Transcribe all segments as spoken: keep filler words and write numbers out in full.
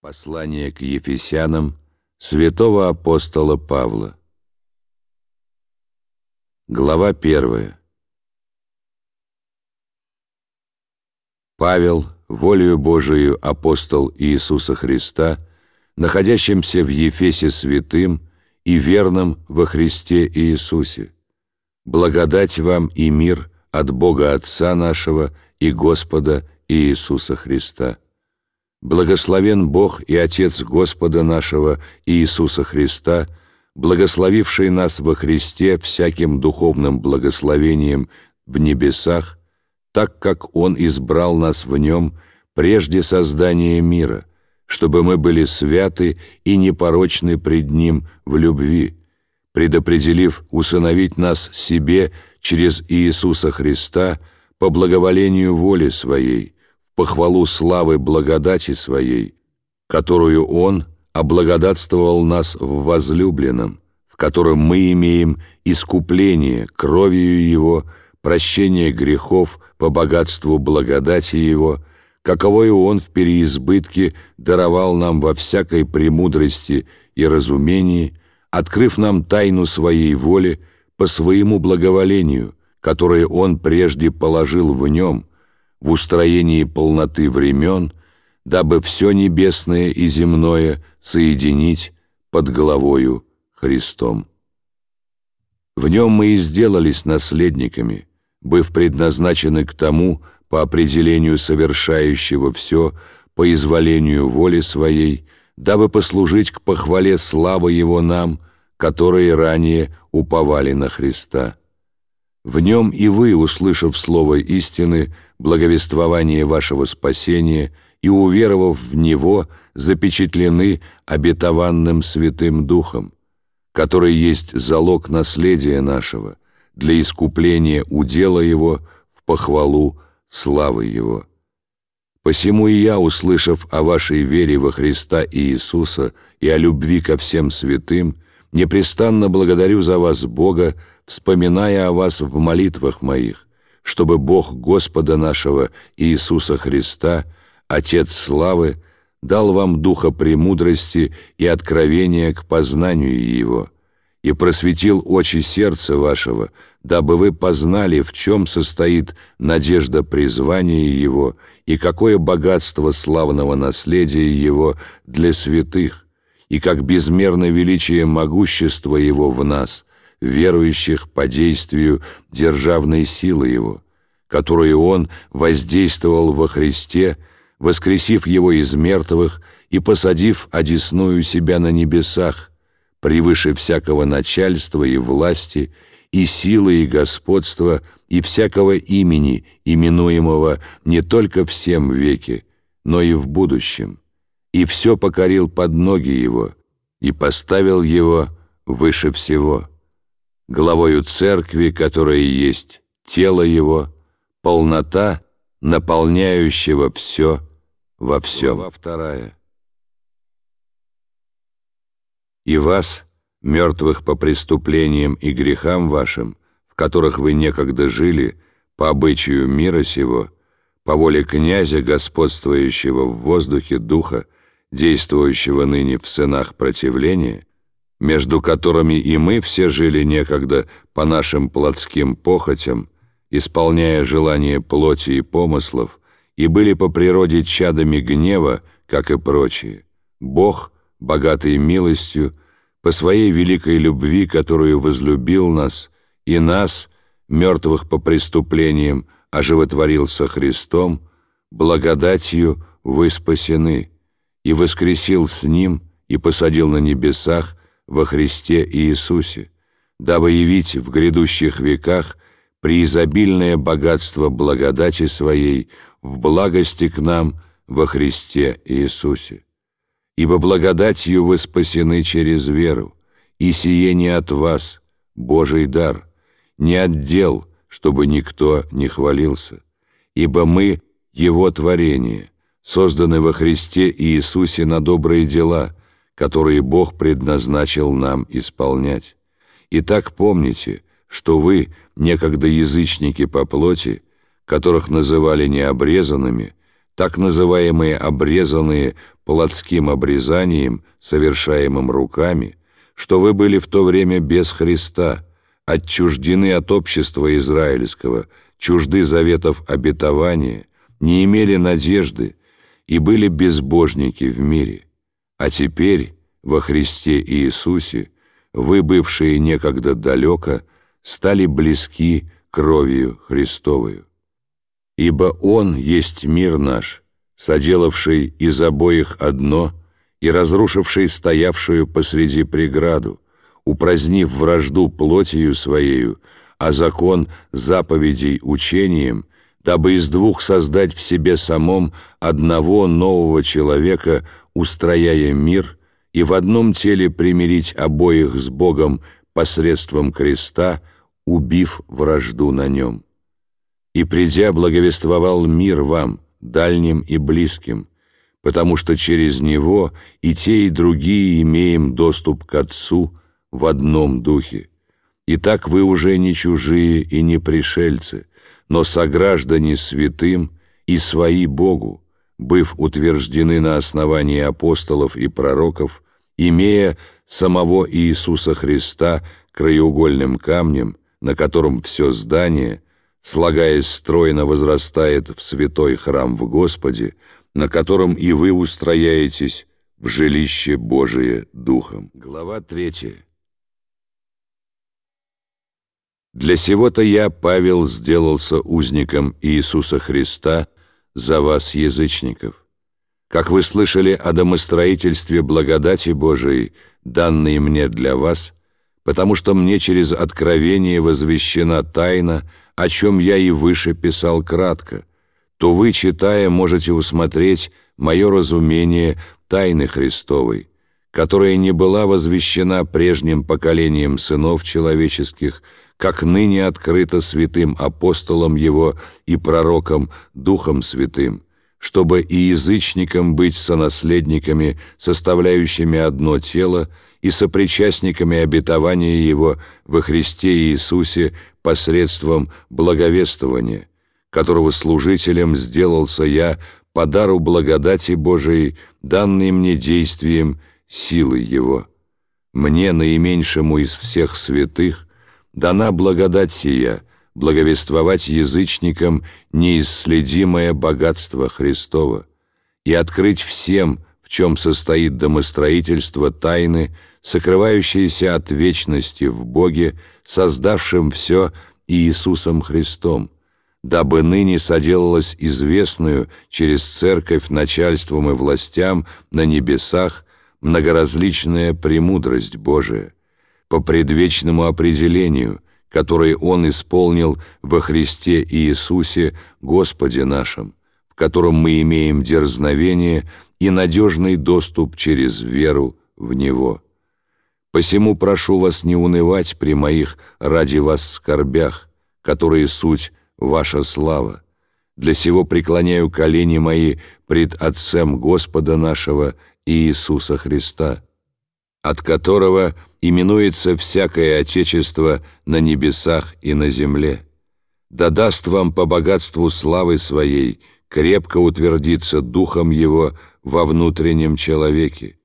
Послание к Ефесянам святого апостола Павла. Глава первая. Павел, волею Божию апостол Иисуса Христа, находящимся в Ефесе святым и верным во Христе Иисусе, благодать вам и мир от Бога Отца нашего и Господа Иисуса Христа. Благословен Бог и Отец Господа нашего Иисуса Христа, благословивший нас во Христе всяким духовным благословением в небесах, так как Он избрал нас в Нем прежде создания мира, чтобы мы были святы и непорочны пред Ним в любви, предопределив усыновить нас себе через Иисуса Христа по благоволению воли Своей, похвалу славы благодати Своей, которую Он облагодатствовал нас в возлюбленном, в котором мы имеем искупление кровью Его, прощение грехов по богатству благодати Его, каковою Он в переизбытке даровал нам во всякой премудрости и разумении, открыв нам тайну Своей воли по Своему благоволению, которое Он прежде положил в Нем, в устроении полноты времен, дабы все небесное и земное соединить под главою Христом. В Нем мы и сделались наследниками, быв предназначены к тому, по определению совершающего все, по изволению воли Своей, дабы послужить к похвале славы Его нам, которые ранее уповали на Христа. В Нем и вы, услышав слово истины, благовествование вашего спасения, и, уверовав в Него, запечатлены обетованным Святым Духом, который есть залог наследия нашего, для искупления удела Его в похвалу славы Его. Посему и я, услышав о вашей вере во Христа Иисуса и о любви ко всем святым, непрестанно благодарю за вас Бога, вспоминая о вас в молитвах моих, чтобы Бог Господа нашего Иисуса Христа, Отец славы, дал вам духа премудрости и откровения к познанию Его, и просветил очи сердца вашего, дабы вы познали, в чем состоит надежда призвания Его и какое богатство славного наследия Его для святых, и как безмерно величие могущества Его в нас, верующих по действию державной силы Его, которую Он воздействовал во Христе, воскресив Его из мертвых и посадив одесную себя на небесах, превыше всякого начальства и власти, и силы и господства, и всякого имени, именуемого не только в сем веке, но и в будущем, и все покорил под ноги Его, и поставил Его выше всего, главою Церкви, которая есть тело Его, полнота, наполняющего все во всем. Глава вторая. И вас, мертвых по преступлениям и грехам вашим, в которых вы некогда жили, по обычаю мира сего, по воле князя, господствующего в воздухе духа, действующего ныне в сынах противления, между которыми и мы все жили некогда по нашим плотским похотям, исполняя желания плоти и помыслов, и были по природе чадами гнева, как и прочие. Бог, богатый милостью, по своей великой любви, которую возлюбил нас, и нас, мертвых по преступлениям, оживотворил со Христом, благодатью вы спасены, и воскресил с Ним, и посадил на небесах во Христе Иисусе, дабы явить в грядущих веках преизобильное богатство благодати Своей в благости к нам во Христе Иисусе. Ибо благодатью вы спасены через веру, и сие не от вас, Божий дар, не от дел, чтобы никто не хвалился. Ибо мы Его творение, созданы во Христе Иисусе на добрые дела, которые Бог предназначил нам исполнять. Итак, помните, что вы, некогда язычники по плоти, которых называли необрезанными, так называемые обрезанные плотским обрезанием, совершаемым руками, что вы были в то время без Христа, отчуждены от общества израильского, чужды заветов обетования, не имели надежды и были безбожники в мире. А теперь во Христе Иисусе вы, бывшие некогда далеко, стали близки кровью Христовою. Ибо Он есть мир наш, соделавший из обоих одно и разрушивший стоявшую посреди преграду, упразднив вражду плотью Своею, а закон заповедей учением, дабы из двух создать в себе самом одного нового человека, устрояя мир, и в одном теле примирить обоих с Богом посредством креста, убив вражду на нем. И, придя, благовествовал мир вам, дальним и близким, потому что через Него и те, и другие имеем доступ к Отцу в одном духе. Итак, вы уже не чужие и не пришельцы, но сограждане святым и свои Богу, быв утверждены на основании апостолов и пророков, имея самого Иисуса Христа краеугольным камнем, на котором все здание, слагаясь стройно, возрастает в святой храм в Господе, на котором и вы устрояетесь в жилище Божие Духом. Глава третья. Для сего-то я, Павел, сделался узником Иисуса Христа за вас, язычников. Как вы слышали о домостроительстве благодати Божией, данной мне для вас, потому что мне через откровение возвещена тайна, о чем я и выше писал кратко, то вы, читая, можете усмотреть мое разумение тайны Христовой, которая не была возвещена прежним поколением сынов человеческих, как ныне открыто святым апостолом Его и пророком Духом Святым, чтобы и язычникам быть сонаследниками, составляющими одно тело, и сопричастниками обетования Его во Христе Иисусе посредством благовествования, которого служителем сделался я по дару благодати Божией, данной мне действием силы Его. Мне, наименьшему из всех святых, дана благодать сия, благовествовать язычникам неисследимое богатство Христово и открыть всем, в чем состоит домостроительство тайны, сокрывающиеся от вечности в Боге, создавшем все Иисусом Христом, дабы ныне соделалось известную через Церковь начальством и властям на небесах многоразличная премудрость Божия, по предвечному определению, которое Он исполнил во Христе Иисусе Господе нашим, в котором мы имеем дерзновение и надежный доступ через веру в Него. Посему прошу вас не унывать при моих ради вас скорбях, которые суть ваша слава. Для сего преклоняю колени мои пред Отцем Господа нашего Иисуса Христа, от которого именуется всякое Отечество на небесах и на земле. Да даст вам по богатству славы Своей крепко утвердиться Духом Его во внутреннем человеке,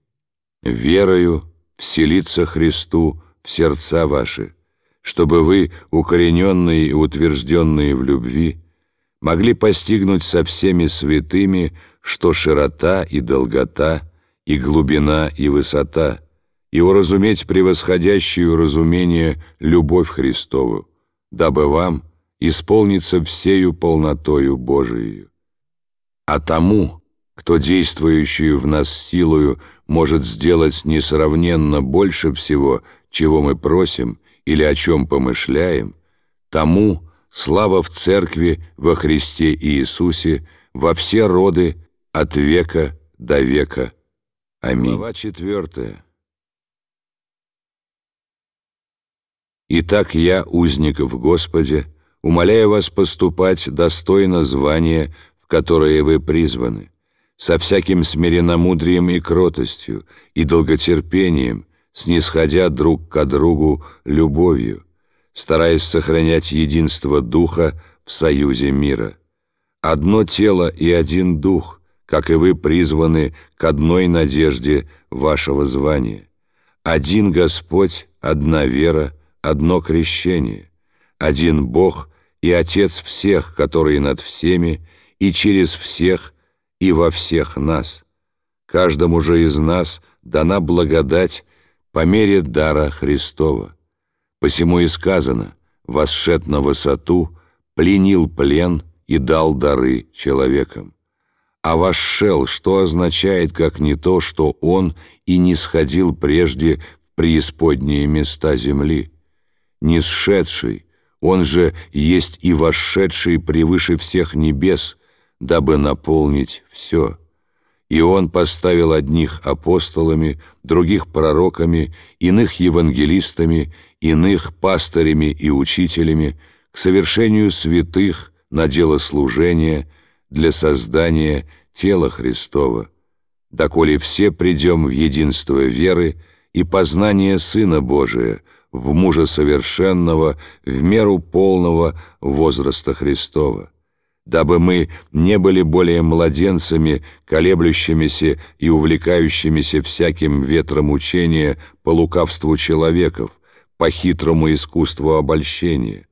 верою вселиться Христу в сердца ваши, чтобы вы, укорененные и утвержденные в любви, могли постигнуть со всеми святыми, что широта и долгота, и глубина и высота, и уразуметь превосходящую разумение любовь Христову, дабы вам исполниться всею полнотою Божией. А тому, кто действующую в нас силою может сделать несравненно больше всего, чего мы просим или о чем помышляем, тому слава в Церкви во Христе Иисусе во все роды от века до века. Аминь. Глава четвертая. Итак, я, узник в Господе, умоляю вас поступать достойно звания, в которое вы призваны, со всяким смиренномудрием и кротостью, и долготерпением, снисходя друг к другу любовью, стараясь сохранять единство Духа в союзе мира. одно тело и один дух, как и вы призваны к одной надежде вашего звания. Один Господь, одна вера, одно крещение, один Бог и Отец всех, который над всеми, и через всех, и во всех нас. Каждому же из нас дана благодать по мере дара Христова. Посему и сказано: «Восшед на высоту, пленил плен и дал дары человекам». А восшел, что означает, как не то, что он и не сходил прежде в преисподние места земли? Нисшедший, он же есть и восшедший превыше всех небес, дабы наполнить все. И он поставил одних апостолами, других пророками, иных евангелистами, иных пастырями и учителями к совершению святых на дело служения для создания тела Христова, доколе все придем в единство веры и познание Сына Божия, в мужа совершенного, в меру полного возраста Христова, дабы мы не были более младенцами, колеблющимися и увлекающимися всяким ветром учения по лукавству человеков, по хитрому искусству обольщения,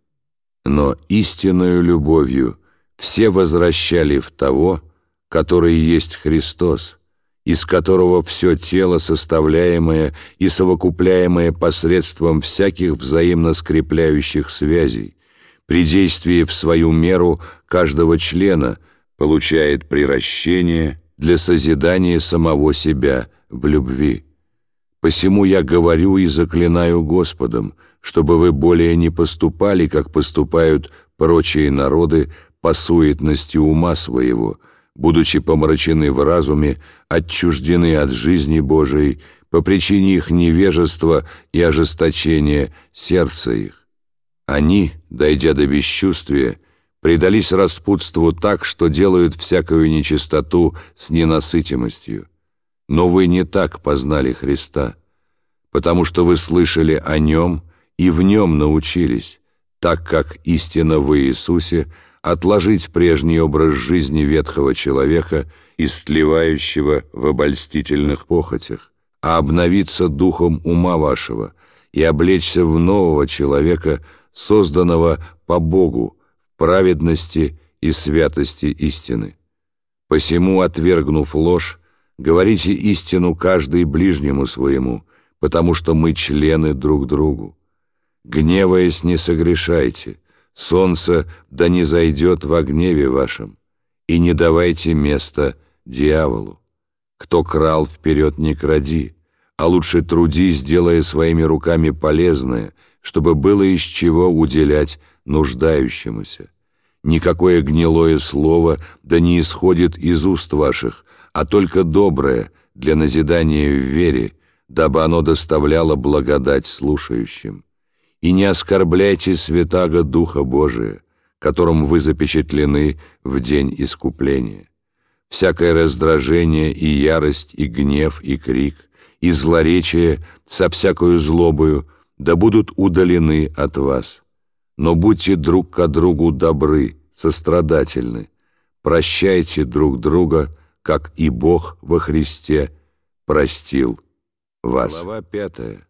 но истинною любовью все возвращали в того, который есть Христос, из которого все тело, составляемое и совокупляемое посредством всяких взаимно скрепляющих связей, при действии в свою меру каждого члена получает приращение для созидания самого себя в любви. Посему я говорю и заклинаю Господом, чтобы вы более не поступали, как поступают прочие народы, по суетности ума своего, будучи помрачены в разуме, отчуждены от жизни Божией по причине их невежества и ожесточения сердца их. Они, дойдя до бесчувствия, предались распутству так, что делают всякую нечистоту с ненасытимостью. Но вы не так познали Христа, потому что вы слышали о Нем и в Нем научились, так как истинно в Иисусе, отложить прежний образ жизни ветхого человека, истлевающего в обольстительных похотях, а обновиться духом ума вашего и облечься в нового человека, созданного по Богу в праведности и святости истины. Посему, отвергнув ложь, говорите истину каждый ближнему своему, потому что мы члены друг другу. Гневаясь, не согрешайте, солнце да не зайдет во гневе вашем, и не давайте места дьяволу. Кто крал, вперед не кради, а лучше трудись, делая своими руками полезное, чтобы было из чего уделять нуждающемуся. Никакое гнилое слово да не исходит из уст ваших, а только доброе для назидания в вере, дабы оно доставляло благодать слушающим. И не оскорбляйте святаго Духа Божия, которым вы запечатлены в день искупления. Всякое раздражение и ярость, и гнев, и крик, и злоречие со всякою злобою да будут удалены от вас. Но будьте друг ко другу добры, сострадательны, прощайте друг друга, как и Бог во Христе простил вас. Глава пятая.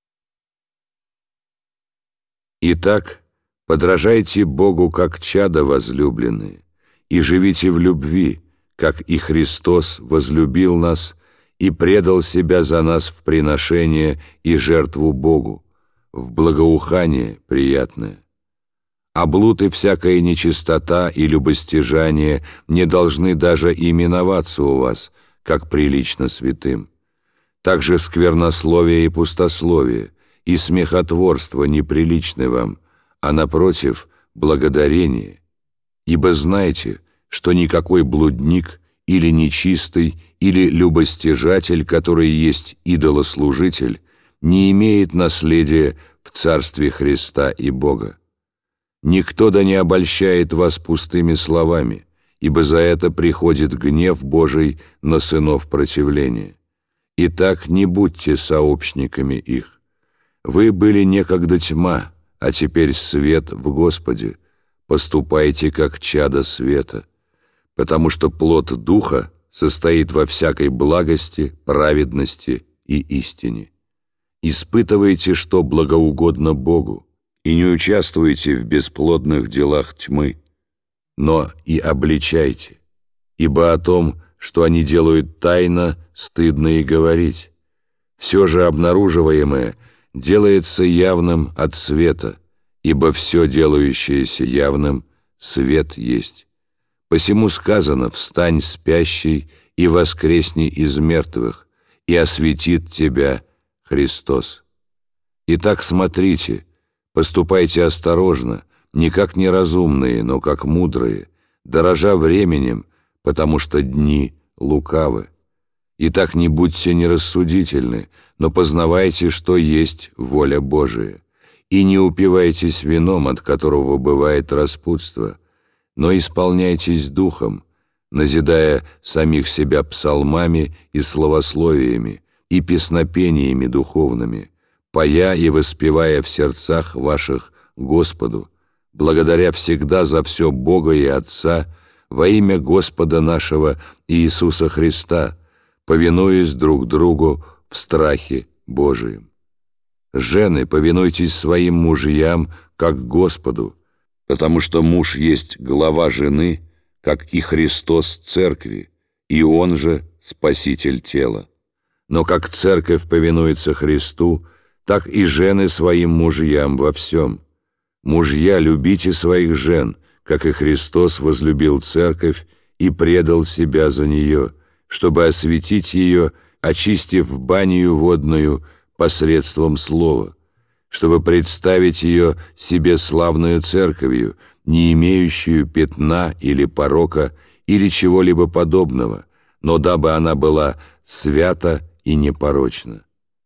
Итак, подражайте Богу, как чада возлюбленные, и живите в любви, как и Христос возлюбил нас и предал себя за нас в приношение и жертву Богу, в благоухание приятное. А блуд и всякая нечистота и любостяжание не должны даже именоваться у вас, как прилично святым. Также сквернословие и пустословие, и смехотворство неприличны вам, а напротив, благодарение. Ибо знайте, что никакой блудник или нечистый, или любостяжатель, который есть идолослужитель, не имеет наследия в Царстве Христа и Бога. Никто да не обольщает вас пустыми словами, ибо за это приходит гнев Божий на сынов противления. Итак, не будьте сообщниками их. Вы были некогда тьма, а теперь свет в Господе. Поступайте, как чада света. потому что плод Духа состоит во всякой благости, праведности и истине. Испытывайте, что благоугодно Богу, и не участвуйте в бесплодных делах тьмы, но и обличайте, ибо о том, что они делают тайно, стыдно и говорить. Все же обнаруживаемое делается явным от света, ибо все делающееся явным свет есть. Посему сказано: «Встань, спящий, и воскресни из мертвых, и осветит тебя Христос». Итак, смотрите, поступайте осторожно, не как неразумные, но как мудрые, дорожа временем, потому что дни лукавы. Итак, не будьте нерассудительны, но познавайте, что есть воля Божия, и не упивайтесь вином, от которого бывает распутство, но исполняйтесь духом, назидая самих себя псалмами и словословиями, и песнопениями духовными, поя и воспевая в сердцах ваших Господу, благодаря всегда за все Бога и Отца во имя Господа нашего Иисуса Христа, повинуясь друг другу в страхе Божием. Жены, повинуйтесь своим мужьям, как Господу, потому что муж есть глава жены, как и Христос церкви, и Он же Спаситель тела. Но как церковь повинуется Христу, так и жены своим мужьям во всем. Мужья, любите своих жен, как и Христос возлюбил церковь и предал себя за нее, чтобы осветить ее, очистив банию водную посредством слова, чтобы представить ее себе славную церковью, не имеющую пятна или порока или чего-либо подобного, но дабы она была свята и непорочна.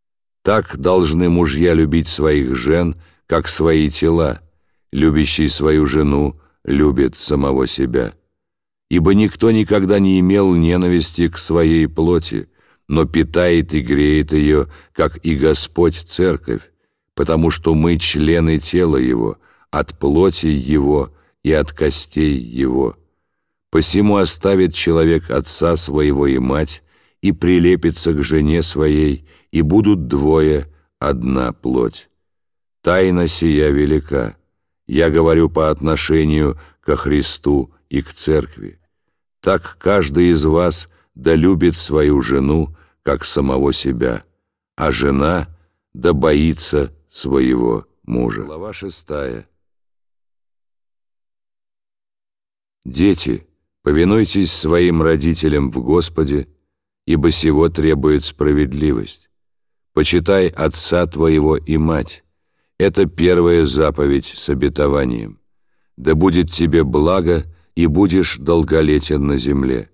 Так должны мужья любить своих жен, как свои тела. Любящий свою жену любит самого себя. Ибо никто никогда не имел ненависти к своей плоти, но питает и греет ее, как и Господь церковь, потому что мы члены тела Его, от плоти Его и от костей Его. Посему оставит человек отца своего и мать, и прилепится к жене своей, и будут двое одна плоть. Тайна сия велика. Я говорю по отношению ко Христу и к церкви. Так каждый из вас да любит свою жену, как самого себя, а жена да боится своего мужа. Глава шестая. Дети, повинуйтесь своим родителям в Господе, ибо сего требует справедливость. Почитай отца твоего и мать. Это первая заповедь с обетованием. Да будет тебе благо, и будешь долголетен на земле.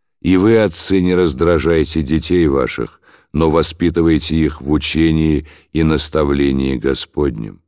И вы, отцы, не раздражайте детей ваших, но воспитывайте их в учении и наставлении Господнем.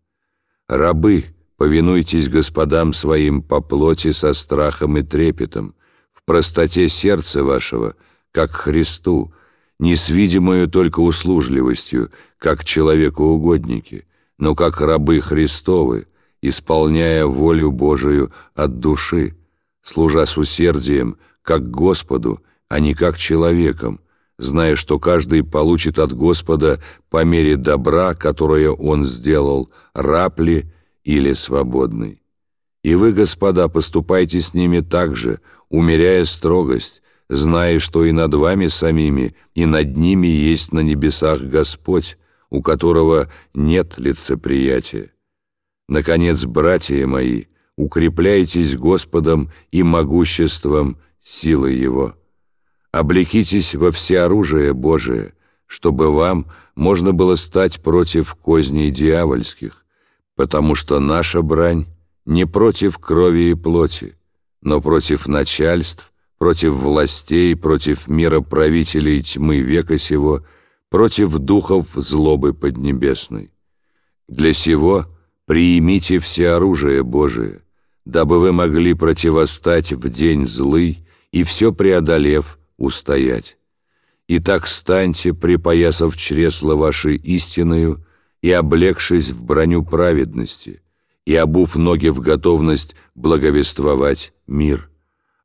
Рабы, повинуйтесь господам своим по плоти со страхом и трепетом, в простоте сердца вашего, как Христу, не с видимою только услужливостью, как человекоугодники, но как рабы Христовы, исполняя волю Божию от души, служа с усердием, как Господу, а не как человеком, зная, что каждый получит от Господа по мере добра, которое Он сделал, раб ли или свободный. И вы, господа, поступайте с ними так же, умеряя строгость, зная, что и над вами самими, и над ними есть на небесах Господь, у которого нет лицеприятия. Наконец, братья мои, укрепляйтесь Господом и могуществом силы Его. Облекитесь во всеоружие Божие, чтобы вам можно было стать против козней дьявольских, потому что наша брань не против крови и плоти, но против начальств, против властей, против мироправителей тьмы века сего, против духов злобы поднебесной. Для сего приимите всеоружие Божие, дабы вы могли противостать в день злый и все преодолев устоять. Итак, станьте, припоясав чресла ваши истиною и облегшись в броню праведности, и обув ноги в готовность благовествовать мир,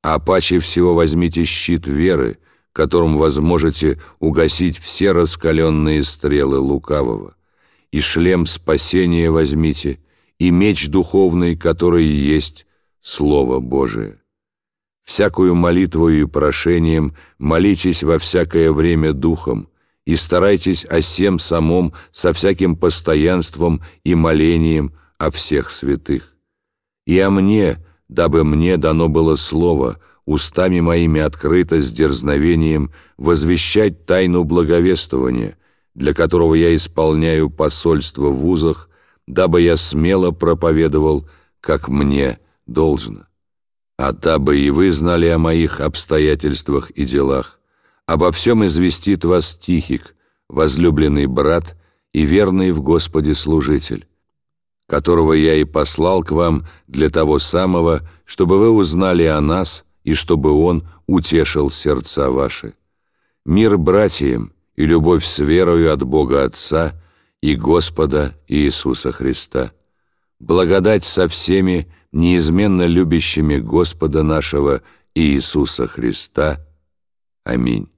а паче всего возьмите щит веры, которым возможете угасить все раскаленные стрелы лукавого, и шлем спасения возьмите, и меч духовный, который есть Слово Божие. Всякую молитвою и прошением молитесь во всякое время духом, и старайтесь о сем самом со всяким постоянством и молением о всех святых. И о мне, дабы мне дано было слово, устами моими открыто с дерзновением возвещать тайну благовествования, для которого я исполняю посольство в вузах, дабы я смело проповедовал, как мне должно. А дабы и вы знали о моих обстоятельствах и делах, обо всем известит вас Тихик, возлюбленный брат и верный в Господе служитель, которого я и послал к вам для того самого, чтобы вы узнали о нас и чтобы он утешил сердца ваши. Мир братьям и любовь с верою от Бога Отца и Господа Иисуса Христа. Благодать со всеми, неизменно любящими Господа нашего Иисуса Христа. Аминь.